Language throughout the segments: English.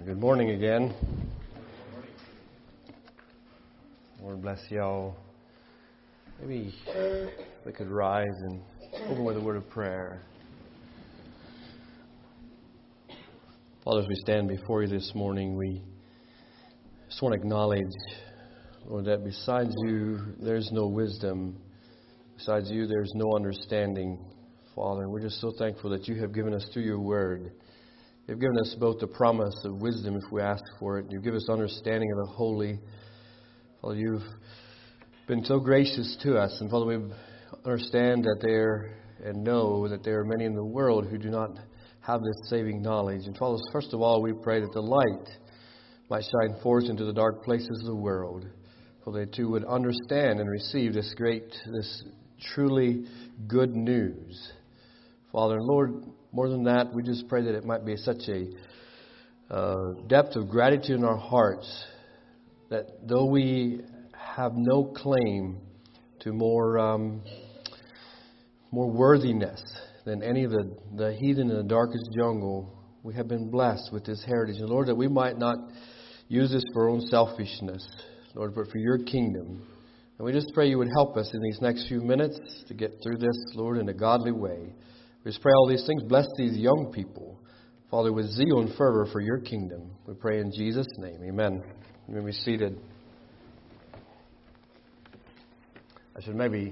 Good morning again. Lord bless y'all. Maybe we could rise and open with a word of prayer. Father, as we stand before you this morning, we just want to acknowledge, Lord, that besides you, there's no wisdom. Besides you, there's no understanding, Father. And we're just so thankful that you have given us through your word. You've given us both the promise of wisdom if we ask for it. You've given us understanding of the holy. Father, you've been so gracious to us. And Father, we understand that there and know that there are many in the world who do not have this saving knowledge. And Father, first of all, we pray that the light might shine forth into the dark places of the world. For they too would understand and receive this truly good news. Father and Lord, more than that, we just pray that it might be such a depth of gratitude in our hearts that though we have no claim to more worthiness than any of the heathen in the darkest jungle, we have been blessed with this heritage. And Lord, that we might not use this for our own selfishness, Lord, but for your kingdom. And we just pray you would help us in these next few minutes to get through this, Lord, in a godly way. We just pray all these things. Bless these young people, Father, with zeal and fervor for your kingdom. We pray in Jesus' name. Amen. You may be seated. I should maybe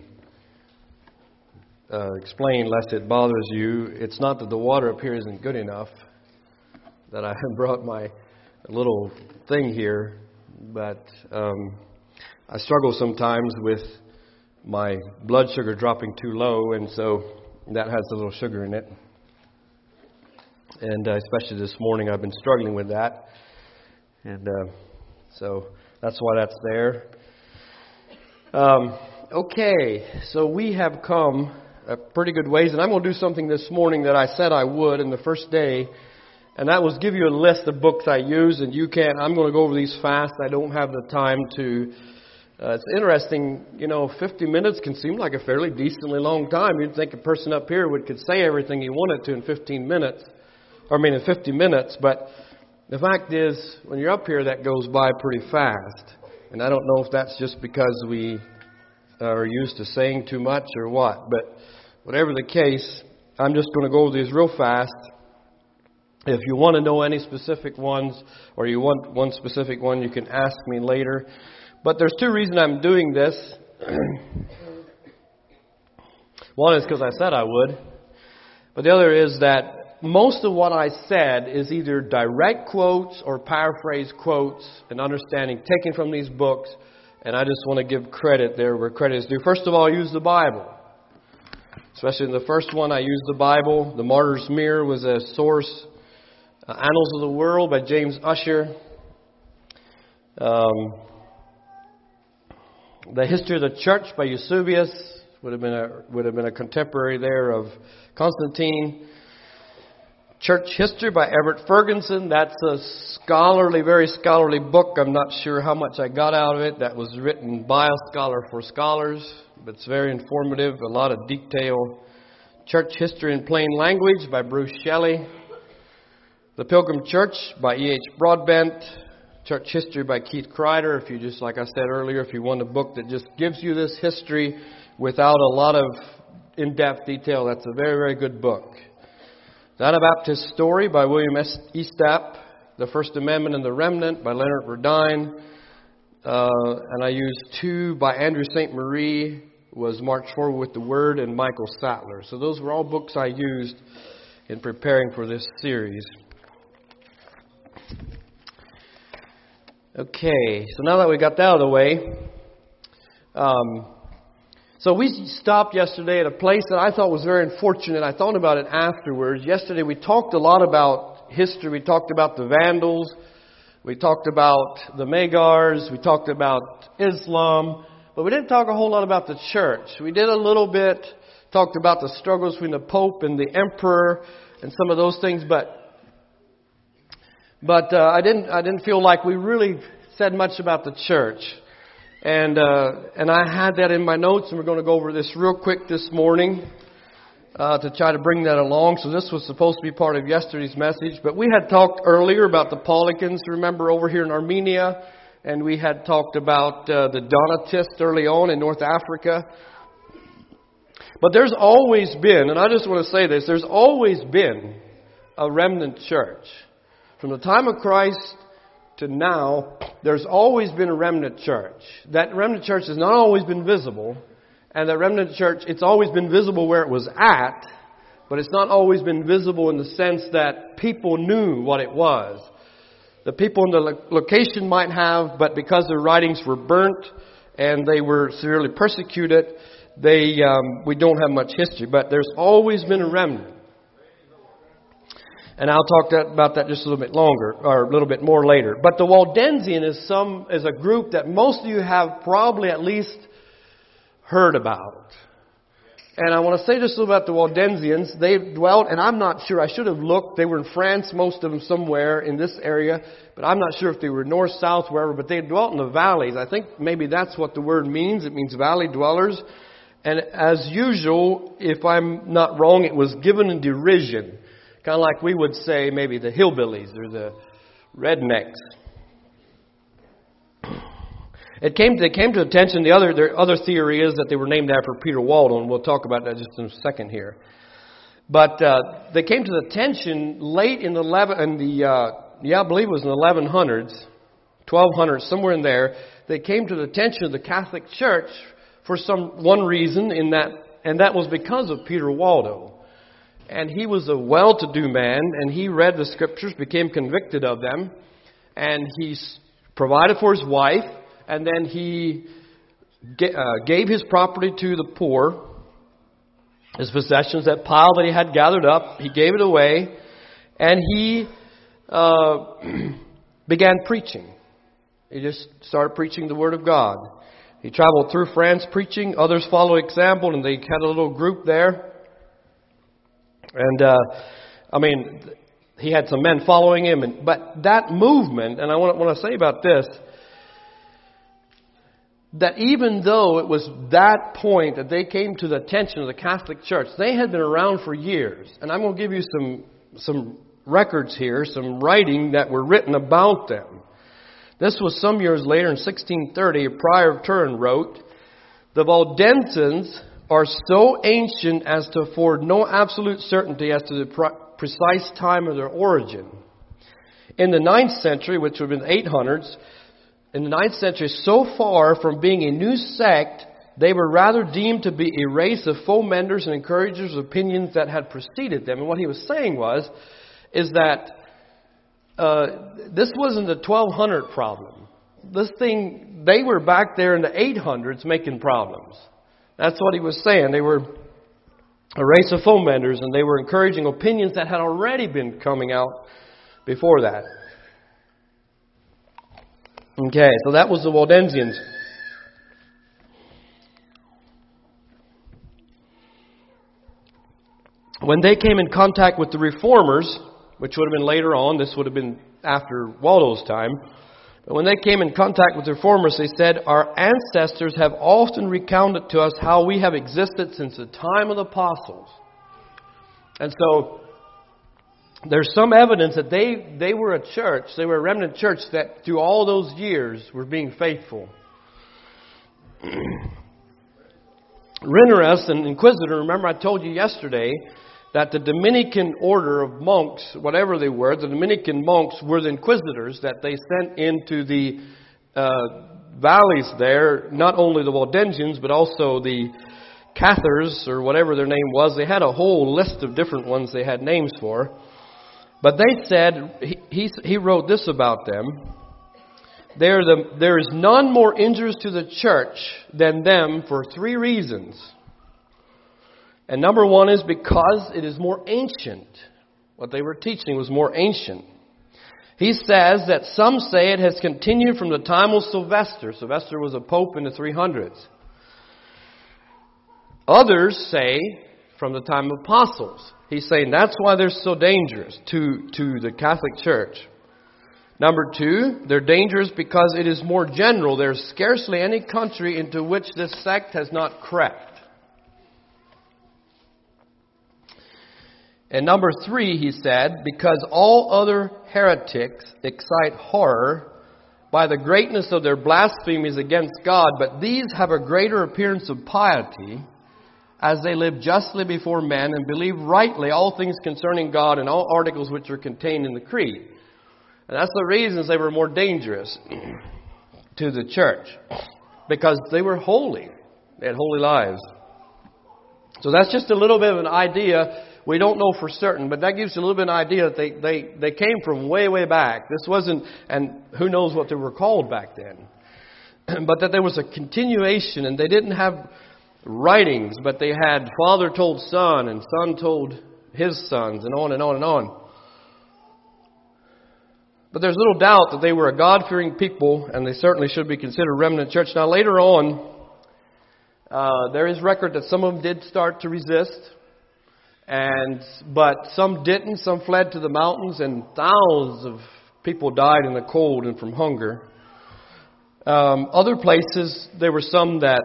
explain, lest it bothers you. It's not that the water up here isn't good enough, that I have brought my little thing here, but I struggle sometimes with my blood sugar dropping too low, and so that has a little sugar in it. And especially this morning, I've been struggling with that. And so that's why that's there. Okay, so we have come a pretty good ways. And I'm going to do something this morning that I said I would in the first day. And that was give you a list of books I use. And you can't, I'm going to go over these fast. I don't have the time to. It's interesting, 50 minutes can seem like a fairly decently long time. You'd think a person up here could say everything he wanted to in 15 minutes. In 50 minutes. But the fact is, when you're up here, that goes by pretty fast. And I don't know if that's just because we are used to saying too much or what. But whatever the case, I'm just going to go over these real fast. If you want to know any specific ones, or you want one specific one, you can ask me later. But there's two reasons I'm doing this. One is because I said I would. But the other is that most of what I said is either direct quotes or paraphrase quotes and understanding taken from these books. And I just want to give credit there where credit is due. First of all, I use the Bible. Especially in the first one, I used the Bible. The Martyr's Mirror was a source. Annals of the World by James Ussher. The History of the Church by Eusebius would have been a contemporary there of Constantine. Church History by Everett Ferguson. That's a very scholarly book. I'm not sure how much I got out of it. That was written by a scholar for scholars, but it's very informative. A lot of detail. Church History in Plain Language by Bruce Shelley. The Pilgrim Church by E.H. Broadbent. Church History by Keith Kreider. If you just, like I said earlier, if you want a book that just gives you this history without a lot of in-depth detail, that's a very, very good book. The Anabaptist Story by William Estap. The First Amendment and the Remnant by Leonard Verdine. And I used two by Andrew St. Marie, was March Forward with the Word, and Michael Sattler. So those were all books I used in preparing for this series. Okay, so now that we got that out of the way, so we stopped yesterday at a place that I thought was very unfortunate. I thought about it afterwards. Yesterday we talked a lot about history. We talked about the Vandals. We talked about the Magyars. We talked about Islam. But we didn't talk a whole lot about the church. We did a little bit, talked about the struggles between the Pope and the Emperor and some of those things, but I didn't feel like we really said much about the church. And I had that in my notes, and we're going to go over this real quick this morning. to try to bring that along. So this was supposed to be part of yesterday's message. But we had talked earlier about the Paulicans, remember, over here in Armenia. And we had talked about the Donatists early on in North Africa. But there's always been, and I just want to say this, there's always been a remnant church. From the time of Christ to now, there's always been a remnant church. That remnant church has not always been visible. And that remnant church, it's always been visible where it was at. But it's not always been visible in the sense that people knew what it was. The people in the location might have, but because their writings were burnt and they were severely persecuted, we don't have much history. But there's always been a remnant. And I'll talk about that just a little bit longer, or a little bit more later. But the Waldensian is a group that most of you have probably at least heard about. And I want to say just a little about the Waldensians. They dwelt, and I'm not sure, I should have looked. They were in France, most of them somewhere in this area. But I'm not sure if they were north, south, wherever. But they dwelt in the valleys. I think maybe that's what the word means. It means valley dwellers. And as usual, if I'm not wrong, it was given in derision. Kind of like we would say maybe the hillbillies or the rednecks. They came to attention. Their other theory is that they were named after Peter Waldo, and we'll talk about that just in a second here. But they came to the attention late in I believe it was in the 1100s, 1200s, somewhere in there. They came to the attention of the Catholic Church for one reason, and that was because of Peter Waldo. And he was a well-to-do man, and he read the Scriptures, became convicted of them, and he provided for his wife, and then he gave his property to the poor, his possessions, that pile that he had gathered up, he gave it away, and he began preaching. He just started preaching the Word of God. He traveled through France preaching. Others followed example, and they had a little group there. And, he had some men following him. But that movement, and I want to say about this, that even though it was that point that they came to the attention of the Catholic Church, they had been around for years. And I'm going to give you some records here, some writing that were written about them. This was some years later in 1630, Prior of Turin wrote, "The Waldensians are so ancient as to afford no absolute certainty as to the precise time of their origin. In the 9th century, which would have been the 800s, in the 9th century, so far from being a new sect, they were rather deemed to be a race of fomenters and encouragers of opinions that had preceded them." And what he was saying is that this wasn't a 1200 problem. This thing, they were back there in the 800s making problems. That's what he was saying. They were a race of fomenters, and they were encouraging opinions that had already been coming out before that. Okay, so that was the Waldensians. When they came in contact with the Reformers, which would have been later on, this would have been after Waldo's time, but when they came in contact with the Reformers, they said, "Our ancestors have often recounted to us how we have existed since the time of the apostles." And so there's some evidence that they were a church, they were a remnant church that through all those years were being faithful. Rennerus, an inquisitor, remember I told you yesterday that the Dominican order of monks, whatever they were, the Dominican monks were the inquisitors that they sent into the valleys there, not only the Waldensians, but also the Cathars, or whatever their name was. They had a whole list of different ones they had names for. But they said, he wrote this about them: there is none more injurious to the church than them for 3 reasons. And number 1 is because it is more ancient. What they were teaching was more ancient. He says that some say it has continued from the time of Sylvester. Sylvester was a pope in the 300s. Others say from the time of apostles. He's saying that's why they're so dangerous to the Catholic Church. Number 2, they're dangerous because it is more general. There's scarcely any country into which this sect has not crept. And number 3, he said, because all other heretics excite horror by the greatness of their blasphemies against God, but these have a greater appearance of piety, as they live justly before men and believe rightly all things concerning God and all articles which are contained in the creed. And that's the reasons they were more dangerous to the church, because they were holy. They had holy lives. So that's just a little bit of an idea. We don't know for certain, but that gives you a little bit of an idea that they came from way, way back. This wasn't, and who knows what they were called back then. But that there was a continuation, and they didn't have writings, but they had father told son, and son told his sons, and on and on and on. But there's little doubt that they were a God-fearing people, and they certainly should be considered a remnant church. Now later on, there is record that some of them did start to resist, but some didn't. Some fled to the mountains, and thousands of people died in the cold and from hunger. Other places, there were some that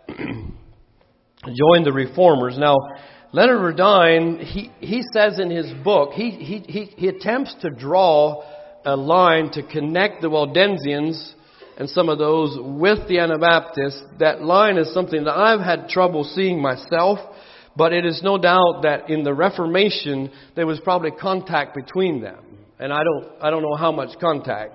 joined the reformers. Now, Leonard Ramadine, he says in his book, he attempts to draw a line to connect the Waldensians and some of those with the Anabaptists. That line is something that I've had trouble seeing myself, but it is no doubt that in the Reformation there was probably contact between them, and I don't know how much contact.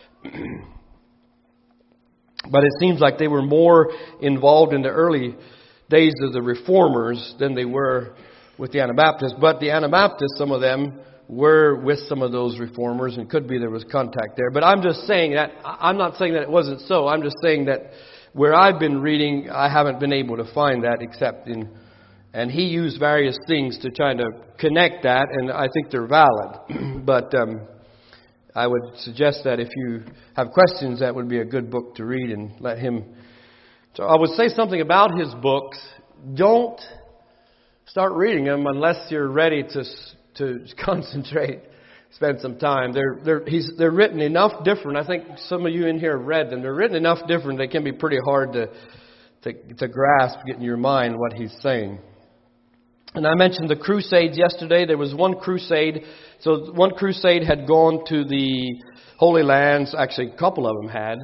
But it seems like they were more involved in the early days of the Reformers than they were with the Anabaptists. But the Anabaptists, some of them, were with some of those Reformers, and could be there was contact there. But I'm just saying that, I'm not saying that it wasn't so. I'm just saying that where I've been reading, I haven't been able to find that except in, and he used various things to try to connect that, and I think they're valid. But I would suggest that if you have questions, that would be a good book to read and let him. So I would say something about his books. Don't start reading them unless you're ready to concentrate, spend some time. They're written enough different. I think some of you in here have read them. They're written enough different. They can be pretty hard to grasp, get in your mind what he's saying. And I mentioned the Crusades yesterday. There was one crusade. So one crusade had gone to the Holy Lands. Actually, a couple of them had.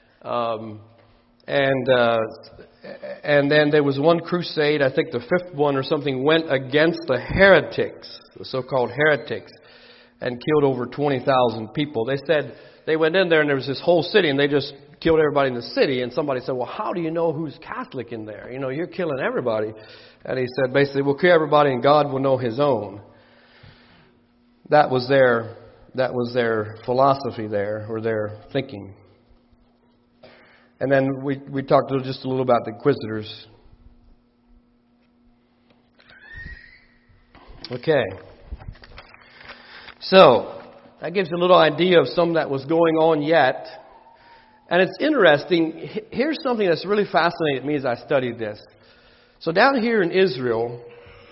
And then there was one crusade, I think the 5th one or something, went against the heretics, the so-called heretics, and killed over 20,000 people. They said they went in there and there was this whole city, and they just killed everybody in the city. And somebody said, well, how do you know who's Catholic in there? You know, you're killing everybody. And he said, basically, we'll kill everybody and God will know his own. That was their philosophy there, or their thinking. And then we talked just a little about the Inquisitors. Okay. So, that gives you a little idea of some that was going on yet. And it's interesting. Here's something that's really fascinated me as I studied this. So down here in Israel,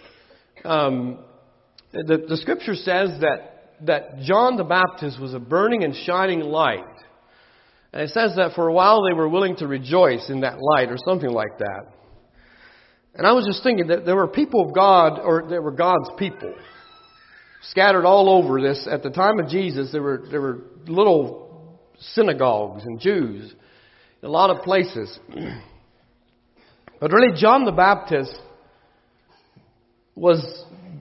the Scripture says that John the Baptist was a burning and shining light. And it says that for a while they were willing to rejoice in that light, or something like that. And I was just thinking that there were people of God, or there were God's people, scattered all over this. At the time of Jesus, there were little synagogues and Jews in a lot of places. But really, John the Baptist was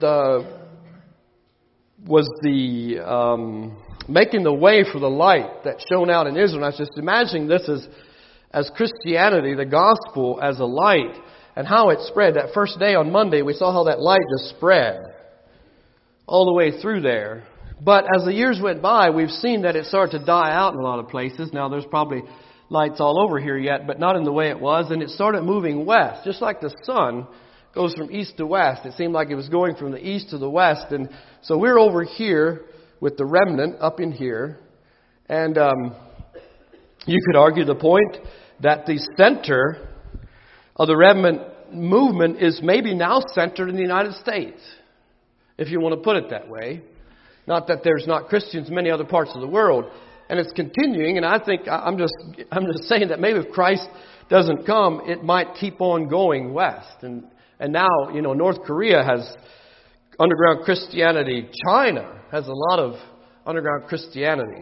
making the way for the light that shone out in Israel. And I was just imagining this as Christianity, the gospel, as a light, and how it spread. That first day on Monday, we saw how that light just spread all the way through there. But as the years went by, we've seen that it started to die out in a lot of places. Now, there's probably lights all over here yet, but not in the way it was. And it started moving west, just like the sun goes from east to west. It seemed like it was going from the east to the west. And so we're over here with the remnant up in here. And you could argue the point that the center of the remnant movement is maybe now centered in the United States, if you want to put it that way. Not that there's not Christians in many other parts of the world. And it's continuing, and I think I'm just saying that maybe if Christ doesn't come, it might keep on going west. And now, North Korea has underground Christianity. China has a lot of underground Christianity.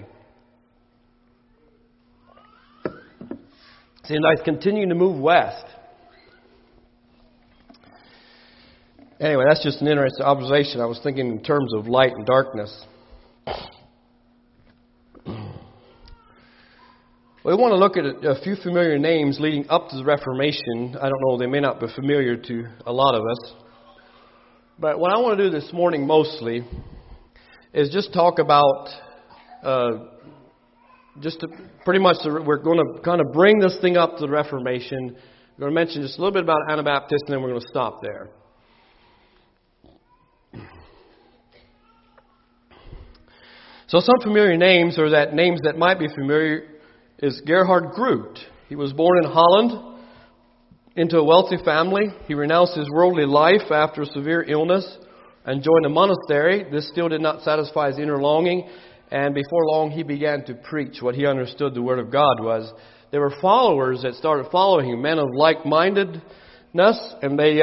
See, it's continuing to move west. Anyway, that's just an interesting observation. I was thinking in terms of light and darkness. We want to look at a few familiar names leading up to the Reformation. I don't know, they may not be familiar to a lot of us. But what I want to do this morning mostly is just talk about, we're going to kind of bring this thing up to the Reformation. We're going to mention just a little bit about Anabaptists, and then we're going to stop there. So some familiar names, or that names that might be familiar, is Gerhard Groot. He was born in Holland into a wealthy family. He renounced his worldly life after a severe illness and joined a monastery. This still did not satisfy his inner longing, and before long he began to preach what he understood the Word of God was. There were followers that started following him, men of like-mindedness, and they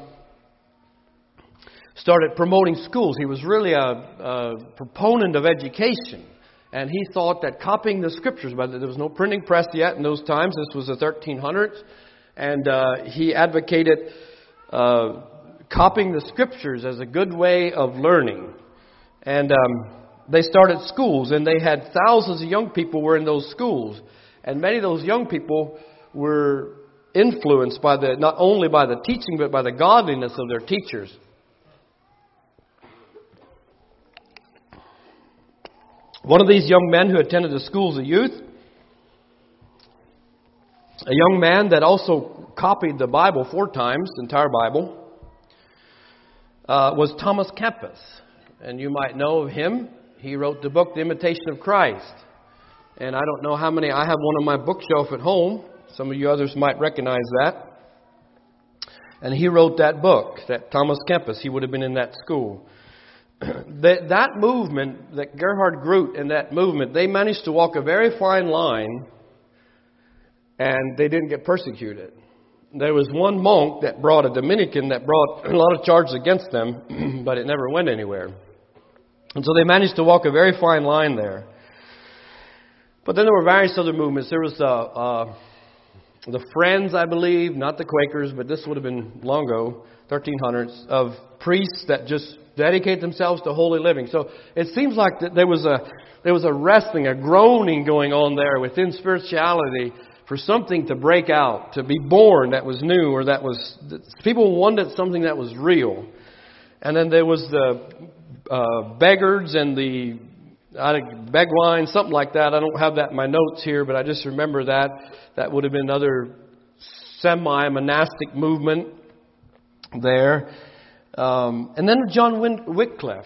started promoting schools. He was really a proponent of education. And he thought that copying the Scriptures, but there was no printing press yet in those times. This was the 1300s. And he advocated copying the Scriptures as a good way of learning. And they started schools, and they had thousands of young people were in those schools. And many of those young people were influenced by not only by the teaching, but by the godliness of their teachers. One of these young men who attended the schools of youth, a young man that also copied the Bible 4 times, the entire Bible, was Thomas Kempis. And you might know of him. He wrote the book, The Imitation of Christ. And I don't know how many, I have one on my bookshelf at home. Some of you others might recognize that. And he wrote that book, that Thomas Kempis. He would have been in that school. That movement, that Gerhard Groot and that movement, they managed to walk a very fine line, and they didn't get persecuted. There was one monk that brought a Dominican that brought a lot of charges against them, but it never went anywhere. And so they managed to walk a very fine line there. But then there were various other movements. There was the Friends, I believe, not the Quakers, but this would have been long ago, 1300s, of priests that just dedicate themselves to holy living. So it seems like that there was a wrestling, a groaning going on there within spirituality for something to break out, to be born that was new, or that was, people wanted something that was real. And then there was the Beggards and the Begwine, something like that. I don't have that in my notes here, but I just remember that. That would have been another semi-monastic movement there. And then John Wycliffe,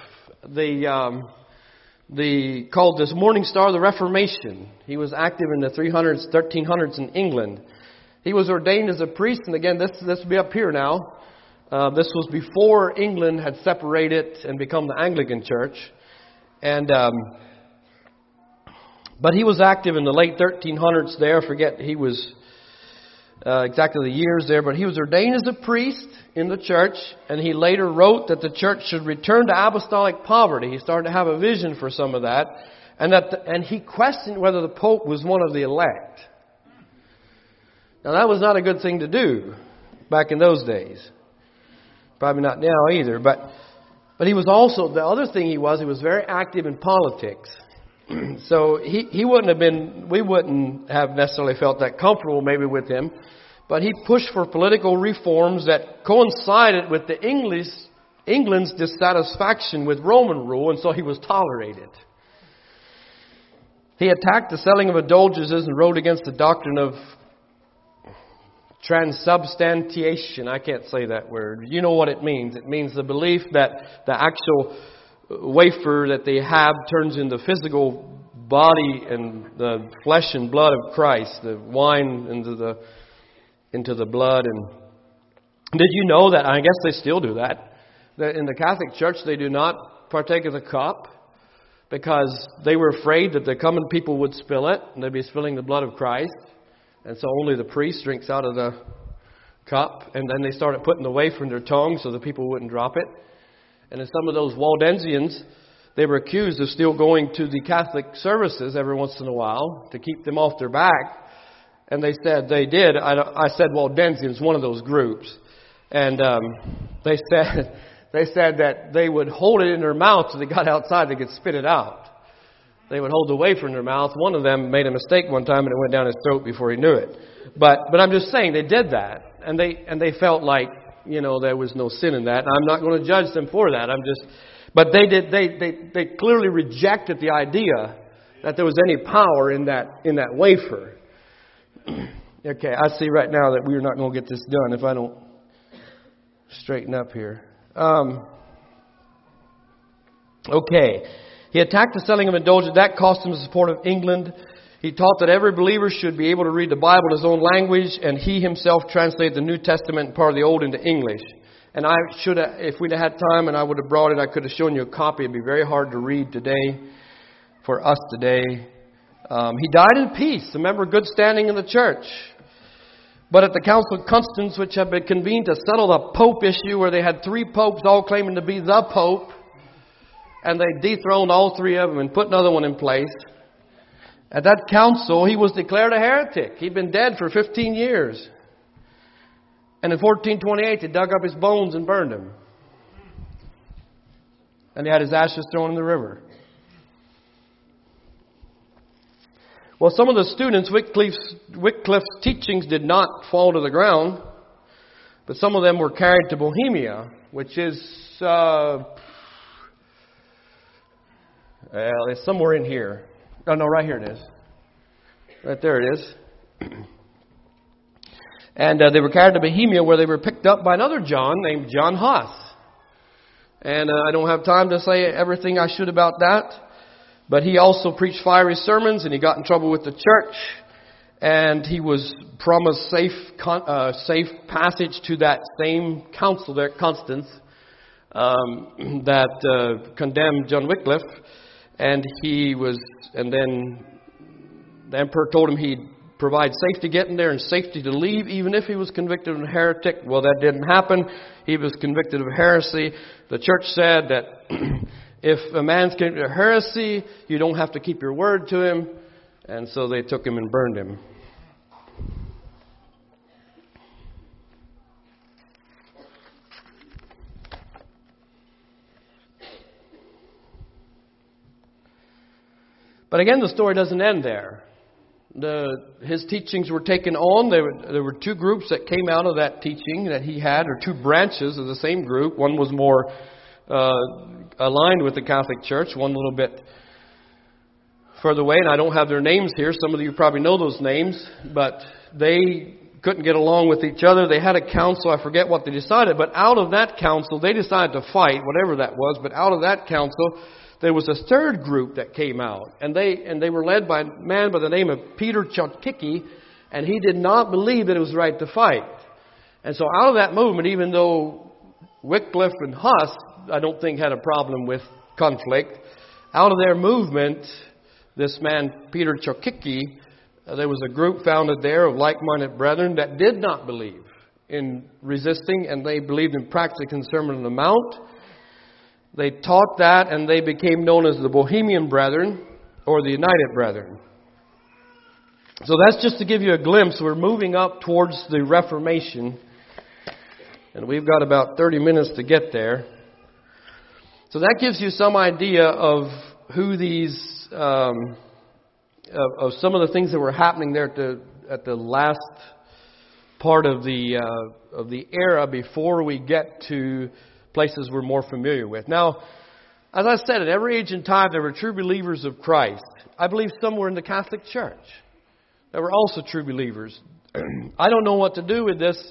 called this Morning Star of the Reformation. He was active in the 1300s in England. He was ordained as a priest, and again, this will be up here now. This was before England had separated and become the Anglican Church. And but he was active in the late 1300s there. I forget he was exactly the years there, but he was ordained as a priest in the church, and he later wrote that the church should return to apostolic poverty. He started to have a vision for some of that, and he questioned whether the Pope was one of the elect. Now that was not a good thing to do back in those days. Probably not now either, but he was also, the other thing he was very active in politics. So he wouldn't have been, we wouldn't have necessarily felt that comfortable maybe with him, but he pushed for political reforms that coincided with the England's dissatisfaction with Roman rule, and so he was tolerated. He attacked the selling of indulgences and wrote against the doctrine of transubstantiation. I can't say that word. You know what it means. It means the belief that the actual wafer that they have turns into physical body and the flesh and blood of Christ, the wine into the blood. And did you know that? I guess they still do that. That in the Catholic Church they do not partake of the cup because they were afraid that the common people would spill it and they'd be spilling the blood of Christ. And so only the priest drinks out of the cup, and then they started putting the wafer in their tongue so the people wouldn't drop it. And in some of those Waldensians, they were accused of still going to the Catholic services every once in a while to keep them off their back. And they said they did. I said Waldensians, one of those groups. And they said that they would hold it in their mouth so they got outside, they could spit it out. They would hold the wafer in their mouth. One of them made a mistake one time and it went down his throat before he knew it. But I'm just saying they did that. And they felt like, there was no sin in that. And I'm not going to judge them for that. But they clearly rejected the idea that there was any power in that wafer. Okay, I see right now that we're not going to get this done if I don't straighten up here. Okay. He attacked the selling of indulgence. That cost him the support of England. He taught that every believer should be able to read the Bible in his own language, and he himself translated the New Testament and part of the Old into English. And I should have, if we'd have had time and I would have brought it, I could have shown you a copy. It'd be very hard to read today for us today. He died in peace, a member of good standing in the church. But at the Council of Constance, which had been convened to settle the Pope issue, where they had 3 popes all claiming to be the Pope, and they dethroned all 3 of them and put another one in place. At that council, he was declared a heretic. He'd been dead for 15 years. And in 1428, they dug up his bones and burned him. And he had his ashes thrown in the river. Well, some of the students, Wycliffe's teachings did not fall to the ground, but some of them were carried to Bohemia, which is, it's somewhere in here. Oh, no, right here it is. Right there it is. And they were carried to Bohemia, where they were picked up by another John named John Huss. And I don't have time to say everything I should about that. But he also preached fiery sermons, and he got in trouble with the church. And he was promised safe passage to that same council there at Constance that condemned John Wycliffe. And then the emperor told him he'd provide safety getting there and safety to leave, even if he was convicted of a heretic. Well, that didn't happen. He was convicted of heresy. The church said that if a man's convicted of heresy, you don't have to keep your word to him. And so they took him and burned him. But again, the story doesn't end there. His teachings were taken on. There were 2 groups that came out of that teaching that he had, or 2 branches of the same group. One was more aligned with the Catholic Church, one a little bit further away. And I don't have their names here. Some of you probably know those names. But they couldn't get along with each other. They had a council. I forget what they decided. But out of that council, they decided to fight, whatever that was. But out of that council, there was a 3rd group that came out, and they were led by a man by the name of Peter Czochricki, and he did not believe that it was right to fight. And so out of that movement, even though Wycliffe and Huss, I don't think had a problem with conflict, out of their movement, this man Peter Czochricki, there was a group founded there of like-minded brethren that did not believe in resisting, and they believed in practicing the Sermon on the Mount. They taught that, and they became known as the Bohemian Brethren or the United Brethren. So that's just to give you a glimpse. We're moving up towards the Reformation, and we've got about 30 minutes to get there. So that gives you some idea of who these, of some of the things that were happening there at the last part of the era before we get to places we're more familiar with. Now, as I said, at every age and time there were true believers of Christ. I believe some were in the Catholic Church. There were also true believers. I don't know what to do with this.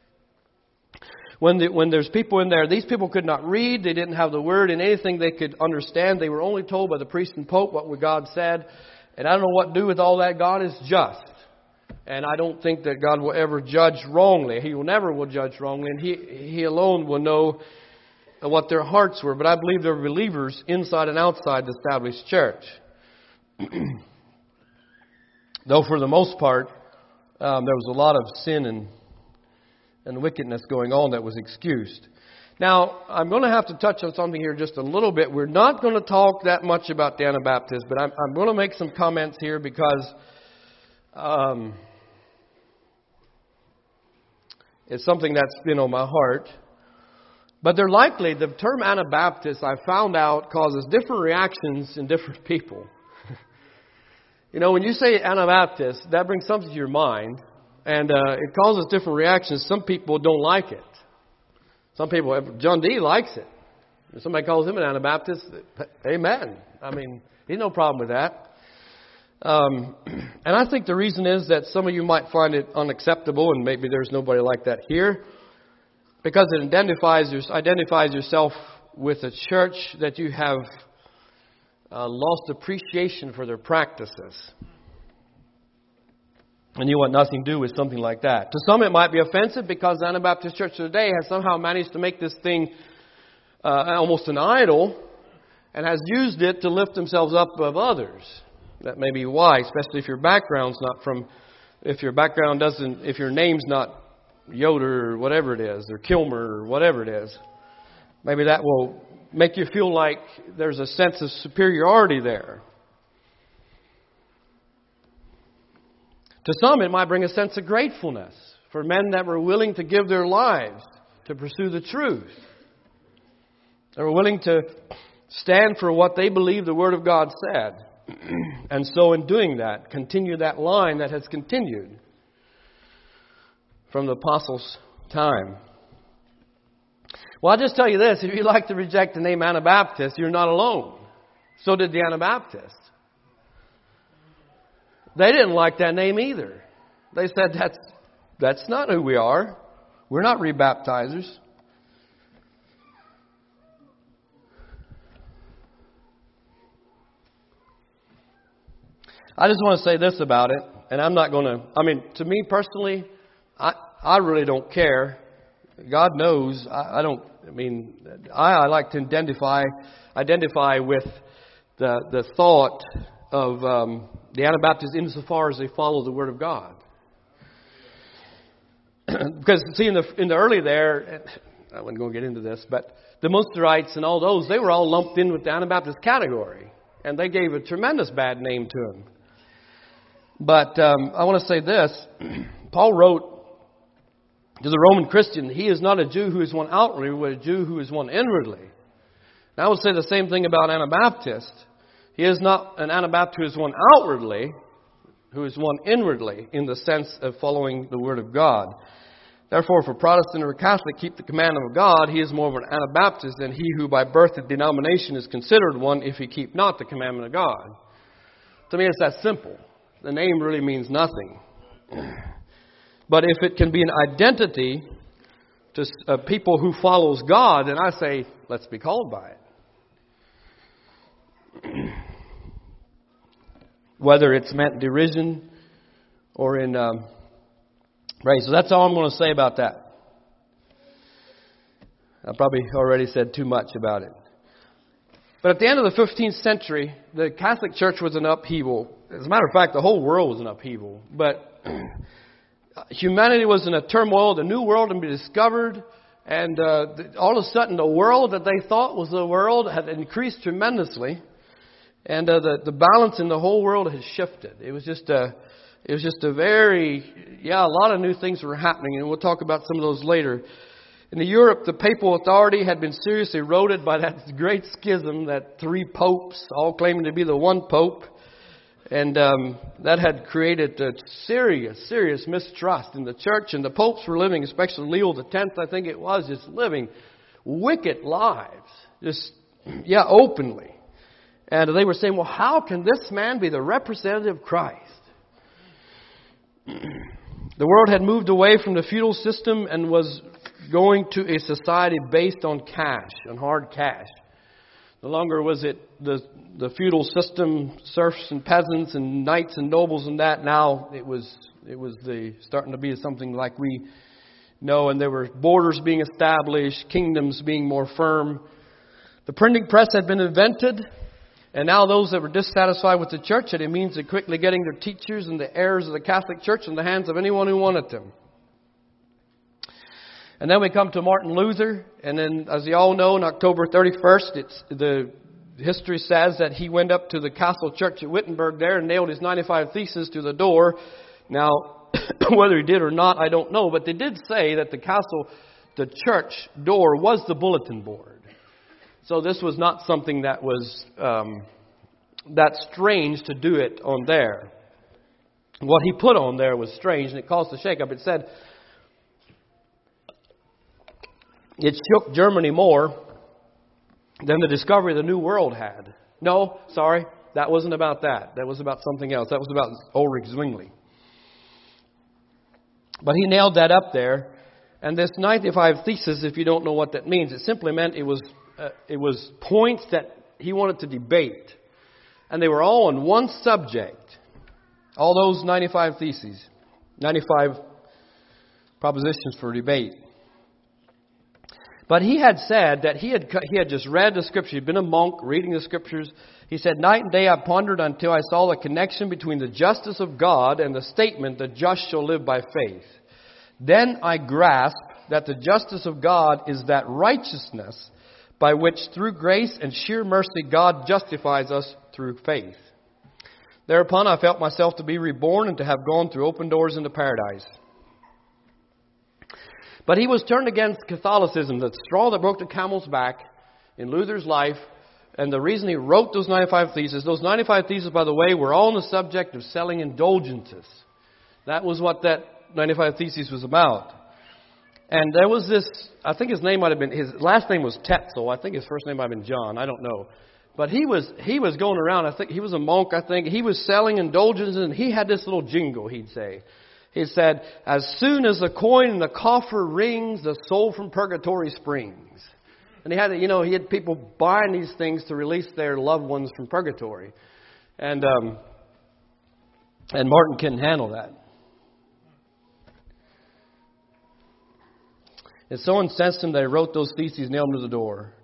When there's people in there, these people could not read. They didn't have the Word in anything they could understand. They were only told by the priest and pope what God said. And I don't know what to do with all that. God is just. And I don't think that God will ever judge wrongly. He will judge wrongly. And He alone will know what their hearts were. But I believe there were believers inside and outside the established church. Though for the most part, there was a lot of sin and wickedness going on that was excused. Now, I'm going to have to touch on something here just a little bit. We're not going to talk that much about the Anabaptists, but I'm going to make some comments here because it's something that's been on my heart. But they're likely, the term Anabaptist, I found out, causes different reactions in different people. You know, when you say Anabaptist, that brings something to your mind, and it causes different reactions. Some people don't like it. Some people, John D. likes it. If somebody calls him an Anabaptist, amen. I mean, he's no problem with that. And I think the reason is that some of you might find it unacceptable, and maybe there's nobody like that here, because it identifies yourself with a church that you have lost appreciation for their practices. And you want nothing to do with something like that. To some it might be offensive because the Anabaptist Church today has somehow managed to make this thing almost an idol and has used it to lift themselves up above others. That may be why, especially if your background's not from, if your name's not Yoder or whatever it is, or Kilmer or whatever it is. Maybe that will make you feel like there's a sense of superiority there. To some, it might bring a sense of gratefulness for men that were willing to give their lives to pursue the truth. They were willing to stand for what they believe the Word of God said. And so in doing that, continue that line that has continued from the apostles' time. Well, I'll just tell you this. If you like to reject the name Anabaptist, you're not alone. So did the Anabaptists. They didn't like that name either. They said, that's not who we are. We're not rebaptizers. I just want to say this about it, and I'm not going to, to me personally, I really don't care. God knows. I like to identify with the thought of the Anabaptists insofar as they follow the Word of God. Because, see, in the early there, I wasn't going to get into this, but the Munsterites and all those, they were all lumped in with the Anabaptist category. And they gave a tremendous bad name to them. But I want to say this. Paul wrote to the Roman Christian, he is not a Jew who is one outwardly, but a Jew who is one inwardly. And I would say the same thing about Anabaptist. He is not an Anabaptist who is one outwardly, who is one inwardly, in the sense of following the Word of God. Therefore, if a Protestant or a Catholic keep the commandment of God, he is more of an Anabaptist than he who by birth and denomination is considered one if he keep not the commandment of God. To me, it's that simple. The name really means nothing. But if it can be an identity to people who follows God, then I say, let's be called by it. Whether it's meant derision or in praise. So that's all I'm going to say about that. I probably already said too much about it. But at the end of the 15th century, the Catholic Church was in upheaval. As a matter of fact, the whole world was in upheaval. But humanity was in a turmoil. The new world had been discovered. And all of a sudden, the world that they thought was the world had increased tremendously. And the balance in the whole world has shifted. It was just a lot of new things were happening. And we'll talk about some of those later. In Europe, the papal authority had been seriously eroded by that great schism, that 3 popes, all claiming to be the one pope. And that had created a serious mistrust in the church. And the popes were living, especially Leo X, I think it was, just living wicked lives. Openly. And they were saying, well, how can this man be the representative of Christ? The world had moved away from the feudal system and was going to a society based on cash, on hard cash. No longer was it the feudal system, serfs and peasants and knights and nobles and that. Now it was starting to be something like we know, and there were borders being established, kingdoms being more firm. The printing press had been invented, and now those that were dissatisfied with the church had a means of quickly getting their teachers and the heirs of the Catholic Church in the hands of anyone who wanted them. And then we come to Martin Luther, and then, as you all know, on October 31st, the history says that he went up to the Castle Church at Wittenberg there and nailed his 95 Theses to the door. Now, whether he did or not, I don't know, but they did say that the church door was the bulletin board. So this was not something that was that strange to do it on there. What he put on there was strange, and it caused a shake-up. It said, it shook Germany more than the discovery of the New World had. No, sorry, that wasn't about that. That was about something else. That was about Ulrich Zwingli. But he nailed that up there. And this 95 Theses, if you don't know what that means, it simply meant it was points that he wanted to debate. And they were all on one subject. All those 95 Theses. 95 propositions for debate. But he had said that he had just read the Scriptures. He'd been a monk reading the Scriptures. He said, night and day I pondered until I saw the connection between the justice of God and the statement, the just shall live by faith. Then I grasped that the justice of God is that righteousness by which through grace and sheer mercy God justifies us through faith. Thereupon I felt myself to be reborn and to have gone through open doors into paradise. But he was turned against Catholicism, the straw that broke the camel's back in Luther's life. And the reason he wrote those 95 Theses, by the way, were all on the subject of selling indulgences. That was what that 95 Theses was about. And there was this, I think his last name was Tetzel. I think his first name might have been John. I don't know. But he was going around, I think he was a monk, he was selling indulgences, and he had this little jingle he'd say. He said, as soon as the coin in the coffer rings, the soul from purgatory springs. And he had people buying these things to release their loved ones from purgatory. And Martin couldn't handle that. It so incensed him that he wrote those theses, nailed them to the door.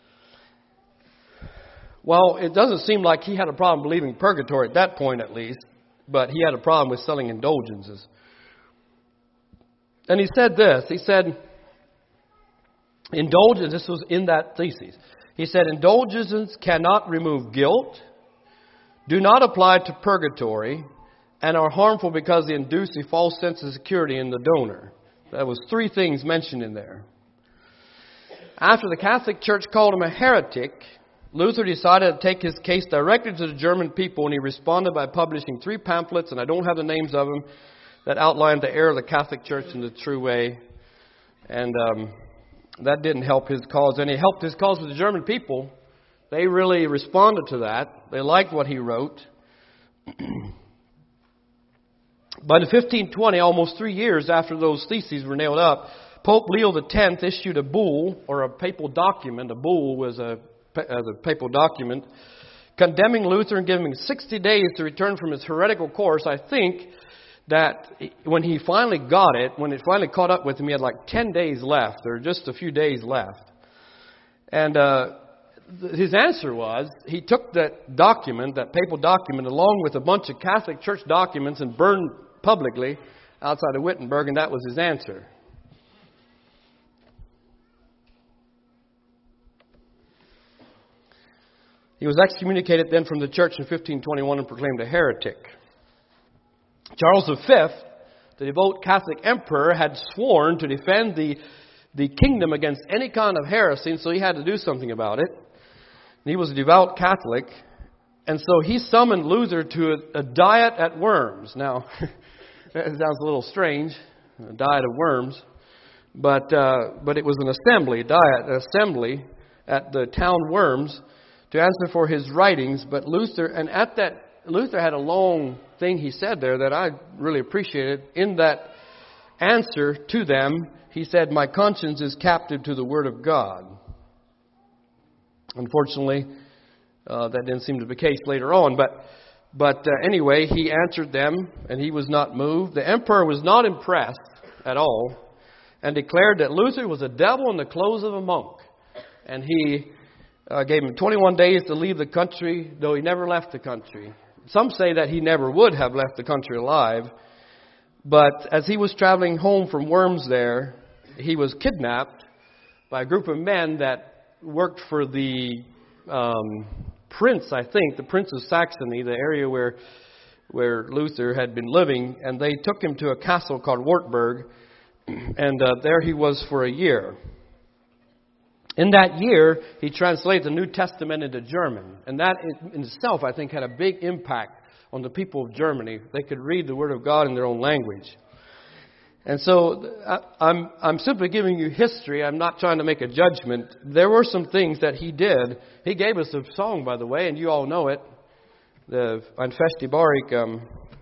Well, it doesn't seem like he had a problem believing purgatory at that point, at least. But he had a problem with selling indulgences. And he said this. He said, indulgence, this was in that thesis. He said, indulgences cannot remove guilt, do not apply to purgatory, and are harmful because they induce a false sense of security in the donor. That was 3 things mentioned in there. After the Catholic Church called him a heretic, Luther decided to take his case directly to the German people, and he responded by publishing 3 pamphlets, and I don't have the names of them, that outlined the error of the Catholic Church in the true way. And that didn't help his cause. And it helped his cause with the German people. They really responded to that. They liked what he wrote. But in 1520, almost 3 years after those theses were nailed up, Pope Leo X issued a bull, or a papal document. A bull was a papal document, condemning Luther and giving him 60 days to return from his heretical course. I think that when he finally got it, when it finally caught up with him, he had like 10 days left, or just a few days left. And his answer was, he took that document, that papal document, along with a bunch of Catholic Church documents and burned publicly outside of Wittenberg, and that was his answer. He was excommunicated then from the church in 1521 and proclaimed a heretic. Charles V, the devout Catholic emperor, had sworn to defend the kingdom against any kind of heresy, and so he had to do something about it. And he was a devout Catholic, and so he summoned Luther to a diet at Worms. Now, that sounds a little strange, a diet of worms, but it was an assembly at the town Worms to answer for his writings. But Luther had a long thing he said there that I really appreciated. In that answer to them, he said, my conscience is captive to the Word of God. Unfortunately, that didn't seem to be the case later on. But anyway, he answered them, and he was not moved. The emperor was not impressed at all, and declared that Luther was a devil in the clothes of a monk. And he gave him 21 days to leave the country, though he never left the country. Some say that he never would have left the country alive. But as he was traveling home from Worms there, he was kidnapped by a group of men that worked for the prince, I think, the Prince of Saxony, the area where Luther had been living, and they took him to a castle called Wartburg, and there he was for a year. In that year, he translated the New Testament into German, and that in itself, I think, had a big impact on the people of Germany. They could read the Word of God in their own language. And so I'm simply giving you history. I'm not trying to make a judgment. There were some things that he did. He gave us a song, by the way, and you all know it. The Ein Feste Barg,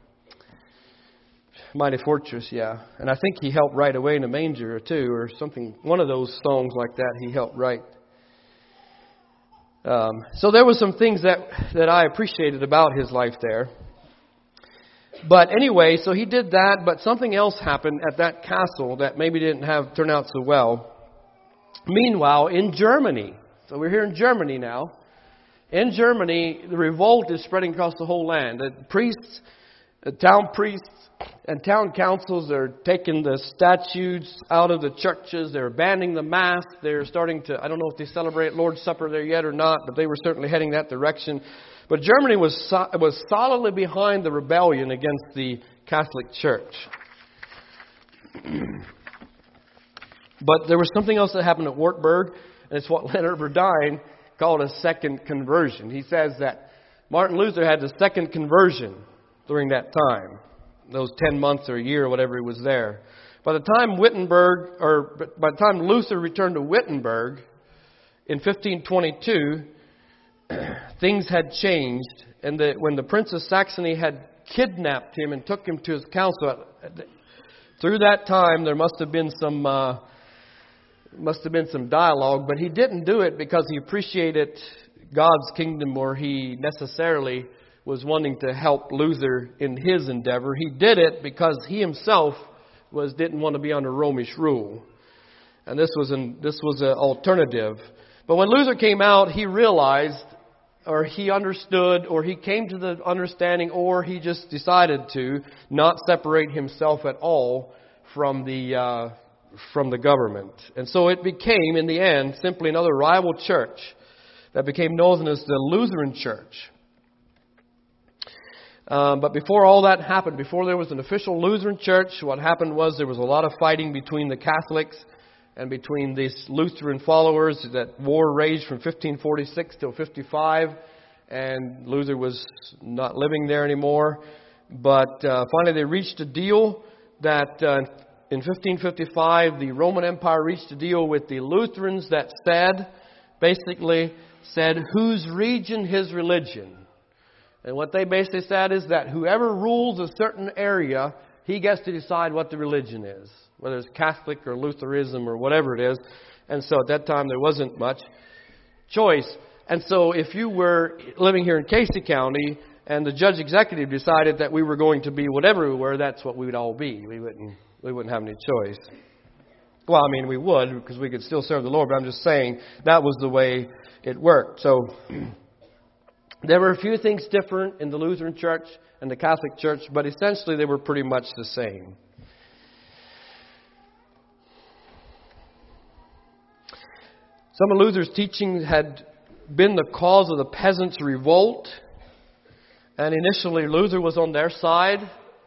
Mighty Fortress, yeah. And I think he helped write Away in a Manger, too, or something. One of those songs like that he helped write. So there were some things that I appreciated about his life there. But anyway, so he did that, but something else happened at that castle that maybe didn't turn out so well. Meanwhile, in Germany, so we're here in Germany now. In Germany, the revolt is spreading across the whole land. The priests, the town priests, and town councils are taking the statues out of the churches. They're banning the Mass. They're starting to, I don't know if they celebrate Lord's Supper there yet or not, but they were certainly heading that direction. But Germany was solidly behind the rebellion against the Catholic Church. But there was something else that happened at Wartburg, and it's what Leonard Verdine called a second conversion. He says that Martin Luther had the second conversion during that time, those 10 months or a year or whatever he was there. By the time Luther returned to Wittenberg in 1522, things had changed, and when the Prince of Saxony had kidnapped him and took him to his council, through that time there must have been some dialogue, but he didn't do it because he appreciated God's kingdom, or he necessarily was wanting to help Luther in his endeavor. He did it because he himself didn't want to be under Romish rule, and this was an alternative. But when Luther came out, he realized, or he understood, or he came to the understanding, or he just decided to not separate himself at all from the government. And so it became, in the end, simply another rival church that became known as the Lutheran Church. But before all that happened, before there was an official Lutheran Church, what happened was there was a lot of fighting between the Catholics and between these Lutheran followers. That war raged from 1546 till 55, and Luther was not living there anymore. But finally they reached a deal that in 1555 the Roman Empire reached a deal with the Lutherans that basically said, whose region, his religion. And what they basically said is that whoever rules a certain area, he gets to decide what the religion is, whether it's Catholic or Lutheranism or whatever it is. And so at that time there wasn't much choice. And so if you were living here in Casey County and the judge executive decided that we were going to be whatever we were, that's what we would all be. We wouldn't have any choice. Well, I mean, we would, because we could still serve the Lord, but I'm just saying that was the way it worked. So there were a few things different in the Lutheran Church and the Catholic Church, but essentially they were pretty much the same. Some of Luther's teachings had been the cause of the peasants' revolt, and initially Luther was on their side.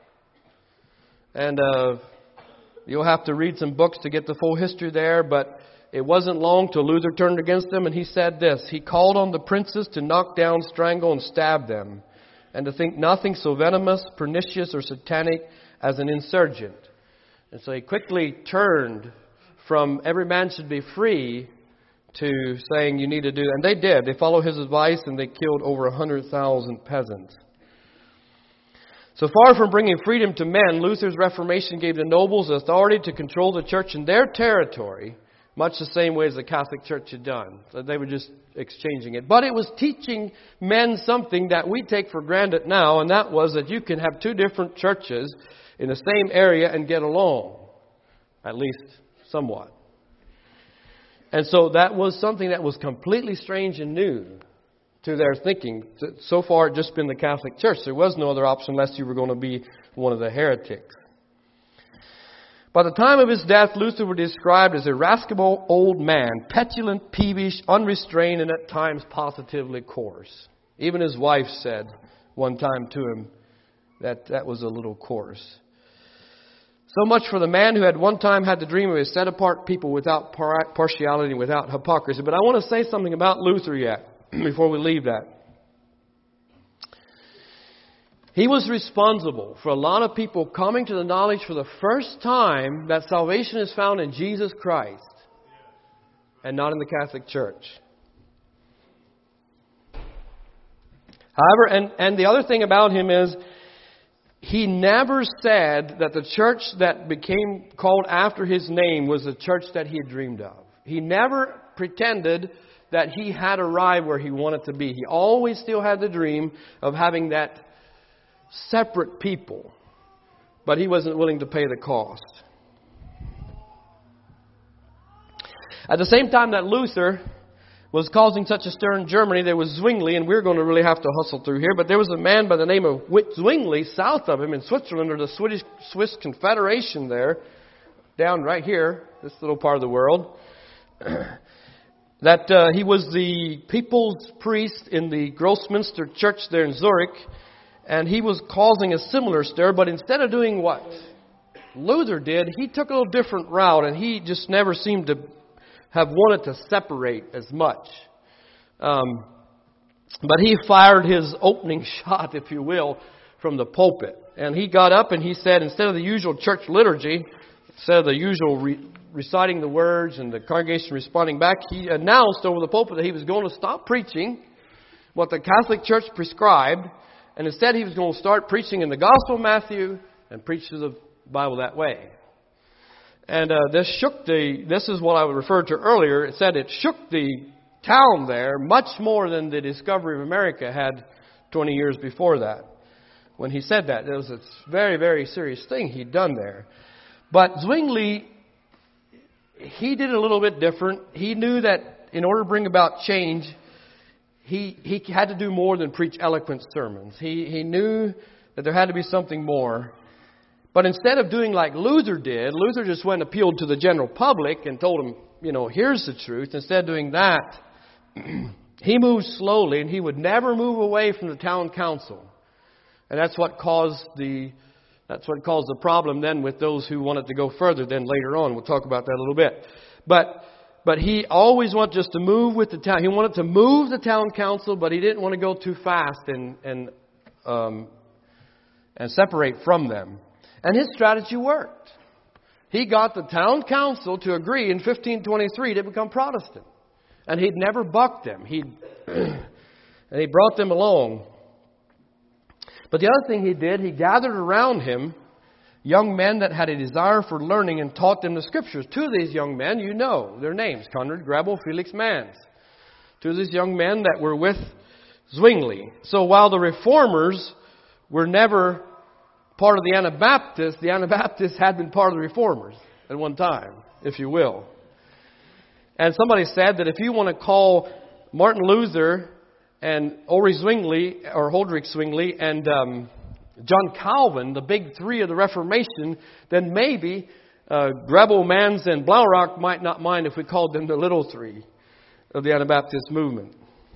And you'll have to read some books to get the full history there, but it wasn't long till Luther turned against them, and he said this: he called on the princes to knock down, strangle, and stab them, and to think nothing so venomous, pernicious, or satanic as an insurgent. And so he quickly turned from every man should be free to saying you need to do, and they did. They followed his advice, and they killed over 100,000 peasants. So far from bringing freedom to men, Luther's Reformation gave the nobles authority to control the church in their territory, much the same way as the Catholic Church had done. So they were just exchanging it. But it was teaching men something that we take for granted now, and that was that you can have two different churches in the same area and get along, at least somewhat. And so that was something that was completely strange and new to their thinking. So far, it had just been the Catholic Church. There was no other option unless you were going to be one of the heretics. By the time of his death, Luther was described as a irascible old man, petulant, peevish, unrestrained, and at times positively coarse. Even his wife said one time to him that was a little coarse. So much for the man who had one time had the dream of a set-apart people without partiality and without hypocrisy. But I want to say something about Luther yet, before we leave that. He was responsible for a lot of people coming to the knowledge for the first time that salvation is found in Jesus Christ and not in the Catholic Church. However, and the other thing about him is, he never said that the church that became called after his name was the church that he had dreamed of. He never pretended that he had arrived where he wanted to be. He always still had the dream of having that separate people. But he wasn't willing to pay the cost. At the same time that Luther was causing such a stir in Germany, there was Zwingli, and we're going to really have to hustle through here, but there was a man by the name of Zwingli south of him in Switzerland, or the Swiss Confederation there, down right here, this little part of the world, that he was the people's priest in the Grossmünster Church there in Zurich, and he was causing a similar stir, but instead of doing what Luther did, he took a little different route, and he just never seemed to have wanted to separate as much. But he fired his opening shot, if you will, from the pulpit. And he got up and he said, instead of the usual church liturgy, instead of the usual reciting the words and the congregation responding back, he announced over the pulpit that he was going to stop preaching what the Catholic Church prescribed, and instead he was going to start preaching in the Gospel of Matthew and preach the Bible that way. And this is what I referred to earlier. It said it shook the town there much more than the discovery of America had 20 years before that. When he said that, it was a very, very serious thing he'd done there. But Zwingli, he did it a little bit different. He knew that in order to bring about change, he had to do more than preach eloquent sermons. He knew that there had to be something more. But instead of doing like Luther did, Luther just went and appealed to the general public and told them, here's the truth. Instead of doing that, he moved slowly, and he would never move away from the town council. And that's what caused the problem then with those who wanted to go further then later on. We'll talk about that a little bit. But he always wanted just to move with the town. He wanted to move the town council, but he didn't want to go too fast and separate from them. And his strategy worked. He got the town council to agree in 1523 to become Protestant. And he'd never bucked them. And he brought them along. But the other thing he did, he gathered around him young men that had a desire for learning and taught them the Scriptures. Two of these young men, you know their names, Conrad Grebel, Felix Manz. Two of these young men that were with Zwingli. So while the Reformers were never part of the Anabaptists had been part of the Reformers at one time, if you will. And somebody said that if you want to call Martin Luther and Ulrich Zwingli, or Huldrych Zwingli, and John Calvin, the big three of the Reformation, then maybe Grebel, Manz, and Blaurock might not mind if we called them the little three of the Anabaptist movement.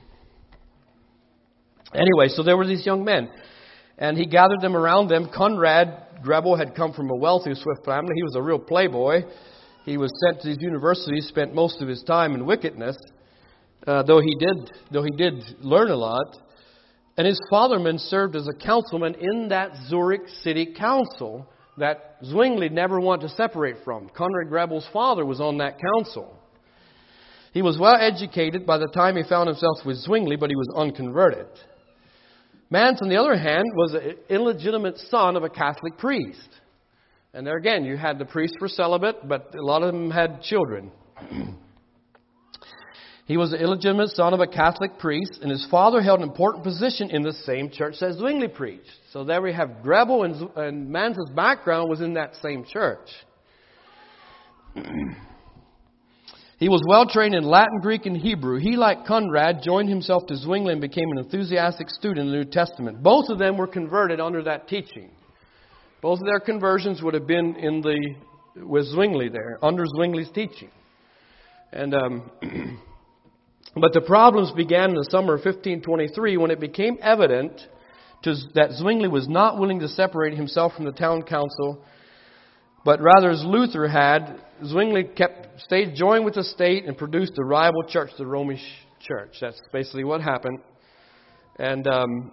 Anyway, so there were these young men. And he gathered them around them. Conrad Grebel had come from a wealthy Swiss family. He was a real playboy. He was sent to these universities, spent most of his time in wickedness, though he did learn a lot. And his fatherman served as a councilman in that Zurich city council that Zwingli never wanted to separate from. Conrad Grebel's father was on that council. He was well educated by the time he found himself with Zwingli, but he was unconverted. Manz, on the other hand, was an illegitimate son of a Catholic priest. And there again, you had the priests were celibate, but a lot of them had children. He was an illegitimate son of a Catholic priest, and his father held an important position in the same church that Zwingli preached. So there we have Grebel, and Manz's background was in that same church. He was well trained in Latin, Greek, and Hebrew. He, like Conrad, joined himself to Zwingli and became an enthusiastic student of the New Testament. Both of them were converted under that teaching. Both of their conversions would have been in the with Zwingli there, under Zwingli's teaching. And but the problems began in the summer of 1523 when it became evident that Zwingli was not willing to separate himself from the town council, but rather, as Luther had, Zwingli stayed joined with the state and produced a rival church, the Romish Church. That's basically what happened. And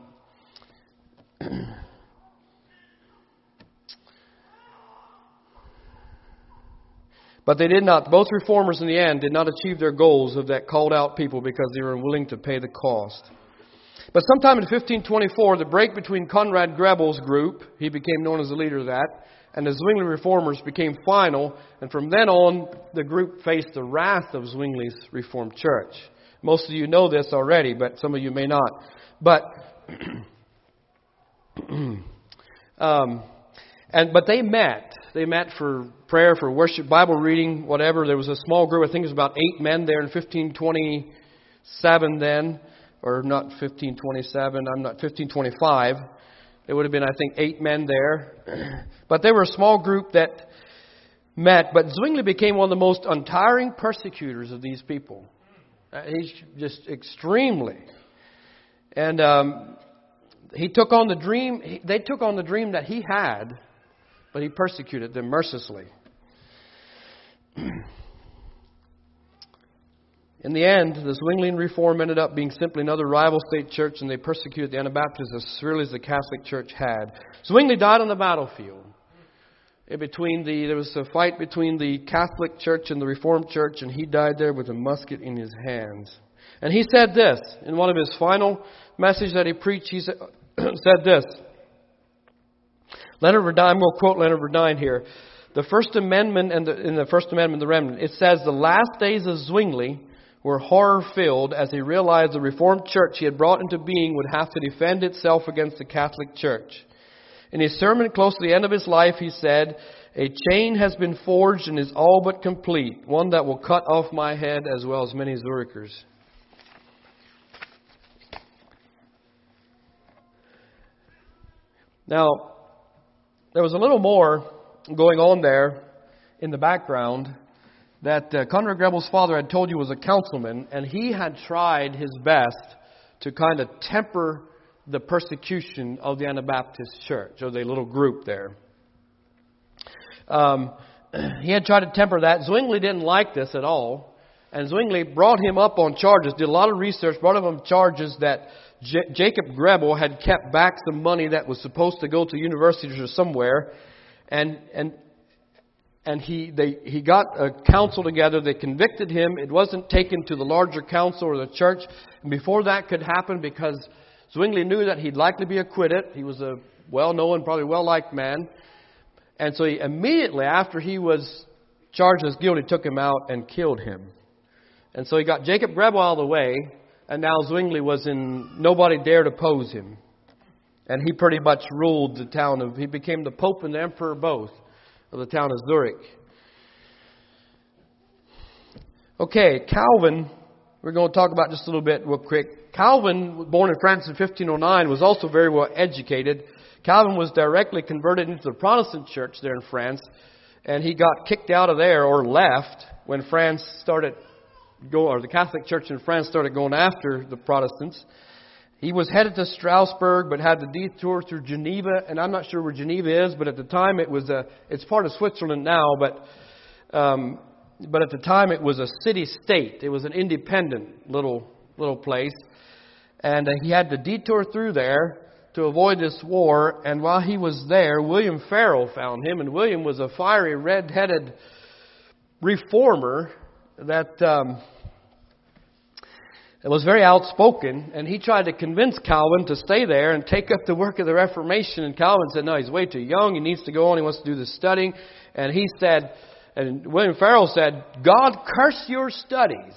but they did not. Both reformers in the end did not achieve their goals of that called out people because they were unwilling to pay the cost. But sometime in 1524, the break between Conrad Grebel's group, he became known as the leader of that, and the Zwingli reformers became final. And from then on, the group faced the wrath of Zwingli's Reformed Church. Most of you know this already, but some of you may not. But but they met. They met for prayer, for worship, Bible reading, whatever. There was a small group. I think it was about 8 men there in 1527 then. Or not 1527, 1525. It would have been, I think, 8 men there. But they were a small group that met. But Zwingli became one of the most untiring persecutors of these people. He's just extremely. And he took on the dream. They took on the dream that he had, but he persecuted them mercilessly. In the end, the Zwinglian Reform ended up being simply another rival state church, and they persecuted the Anabaptists as severely as the Catholic Church had. Zwingli died on the battlefield. There was a fight between the Catholic Church and the Reformed Church, and he died there with a musket in his hands. And he said this, in one of his final messages that he preached, he said this. I'm going to quote Leonard Verdine here. The First Amendment, in the First Amendment, the remnant, it says, the last days of Zwingli were horror-filled as he realized the Reformed Church he had brought into being would have to defend itself against the Catholic Church. In his sermon close to the end of his life, he said, a chain has been forged and is all but complete, one that will cut off my head as well as many Zurichers. Now, there was a little more going on there in the background that Conrad Grebel's father had told you was a councilman, and he had tried his best to kind of temper the persecution of the Anabaptist church, or the little group there. He had tried to temper that. Zwingli didn't like this at all, and Zwingli brought him up on charges, did a lot of research, brought him on charges that Jacob Grebel had kept back some money that was supposed to go to universities or somewhere, and he got a council together. They convicted him. It wasn't taken to the larger council or the church. And before that could happen, because Zwingli knew that he'd likely be acquitted. He was a well-known, probably well-liked man. And so he immediately after he was charged as guilty, took him out and killed him. And so he got Jacob Grebel out of the way, and now Zwingli nobody dared oppose him. And he pretty much ruled the town he became the Pope and the Emperor both of the town of Zurich. Okay, Calvin, we're going to talk about just a little bit real quick. Calvin, born in France in 1509, was also very well educated. Calvin was directly converted into the Protestant church there in France, and he got kicked out of there or left when the Catholic Church in France started going after the Protestants. He was headed to Strasbourg, but had the detour through Geneva, and I'm not sure where Geneva is, but at the time it's part of Switzerland now, but at the time it was a city-state. It was an independent little place, and he had to detour through there to avoid this war. And while he was there, William Farel found him, and William was a fiery, red-headed reformer that it was very outspoken, and he tried to convince Calvin to stay there and take up the work of the Reformation. And Calvin said, no, he's way too young. He needs to go on. He wants to do this studying. And he said, and William Farel said, God curse your studies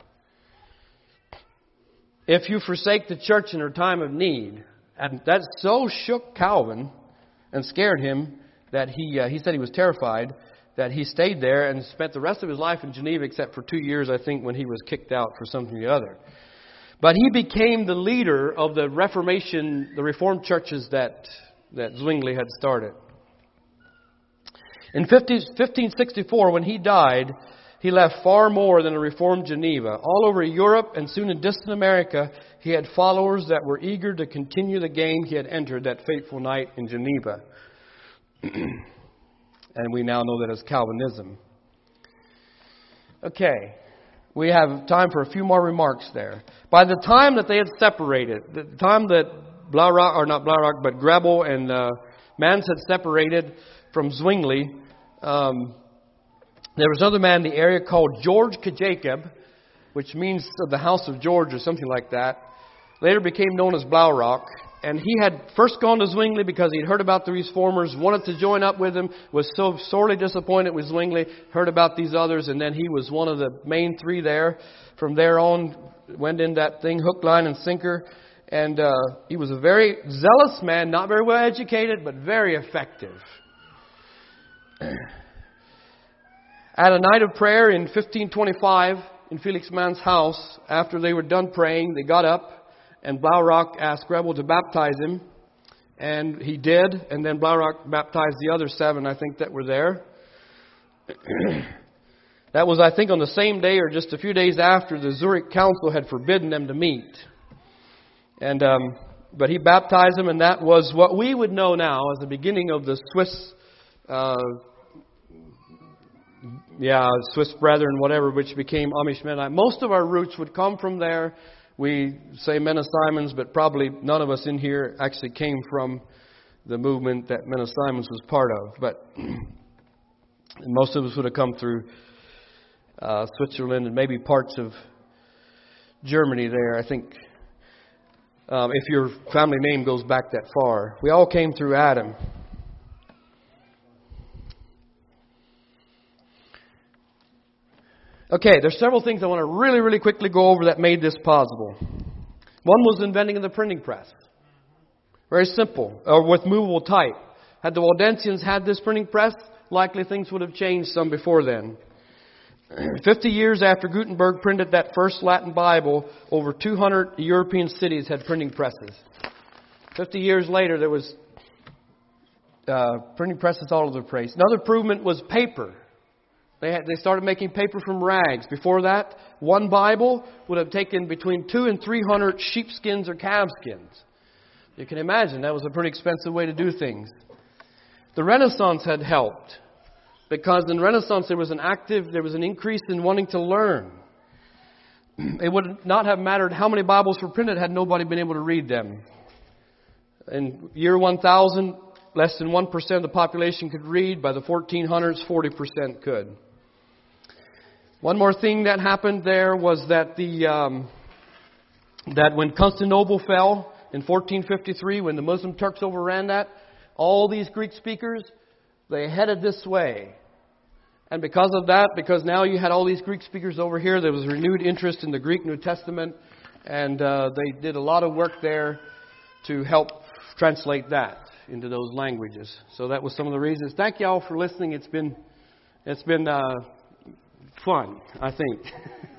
if you forsake the church in her time of need. And that so shook Calvin and scared him that he said he was terrified, that he stayed there and spent the rest of his life in Geneva except for 2 years, I think, when he was kicked out for something or the other. But he became the leader of the Reformation, the Reformed churches that Zwingli had started. In 1564, when he died, he left far more than a reformed Geneva. All over Europe and soon in distant America, he had followers that were eager to continue the game he had entered that fateful night in Geneva. And we now know that as Calvinism. Okay, we have time for a few more remarks there. By the time that they had separated, the time that Grebel and Mans had separated from Zwingli, there was another man in the area called George Jacob, which means the house of George or something like that. Later became known as Blaurock. And he had first gone to Zwingli because he'd heard about the Reformers, wanted to join up with them, was so sorely disappointed with Zwingli, heard about these others, and then he was one of the main three there. From there on, went in that thing, hook, line, and sinker. And he was a very zealous man, not very well educated, but very effective. At a night of prayer in 1525 in Felix Mann's house, after they were done praying, they got up and Blaurock asked Grebel to baptize him. And he did. And then Blaurock baptized the other 7, I think, that were there. That was, I think, on the same day or just a few days after the Zurich Council had forbidden them to meet. And but he baptized them, and that was what we would know now as the beginning of the Swiss Brethren, whatever, which became Amish Mennonite. Most of our roots would come from there. We say Menno Simons, but probably none of us in here actually came from the movement that Menno Simons was part of. But most of us would have come through Switzerland and maybe parts of Germany there, I think. If your family name goes back that far. We all came through Adam. Okay, there's several things I want to really, really quickly go over that made this possible. One was the inventing of the printing press. Very simple, or with movable type. Had the Waldensians had this printing press, likely things would have changed some before then. 50 years after Gutenberg printed that first Latin Bible, over 200 European cities had printing presses. 50 years later, there was printing presses all over the place. Another improvement was paper. They started making paper from rags. Before that, one Bible would have taken between 200 and 300 sheepskins or calfskins. You can imagine that was a pretty expensive way to do things. The Renaissance had helped because in the Renaissance there was an increase in wanting to learn. It would not have mattered how many Bibles were printed had nobody been able to read them. In year 1000, less than 1% of the population could read. By the 1400s, 40% could. One more thing that happened there was that that when Constantinople fell in 1453, when the Muslim Turks overran that, all these Greek speakers, they headed this way. And because of that, because now you had all these Greek speakers over here, there was renewed interest in the Greek New Testament, and they did a lot of work there to help translate that into those languages. So that was some of the reasons. Thank you all for listening. It's been fun, I think.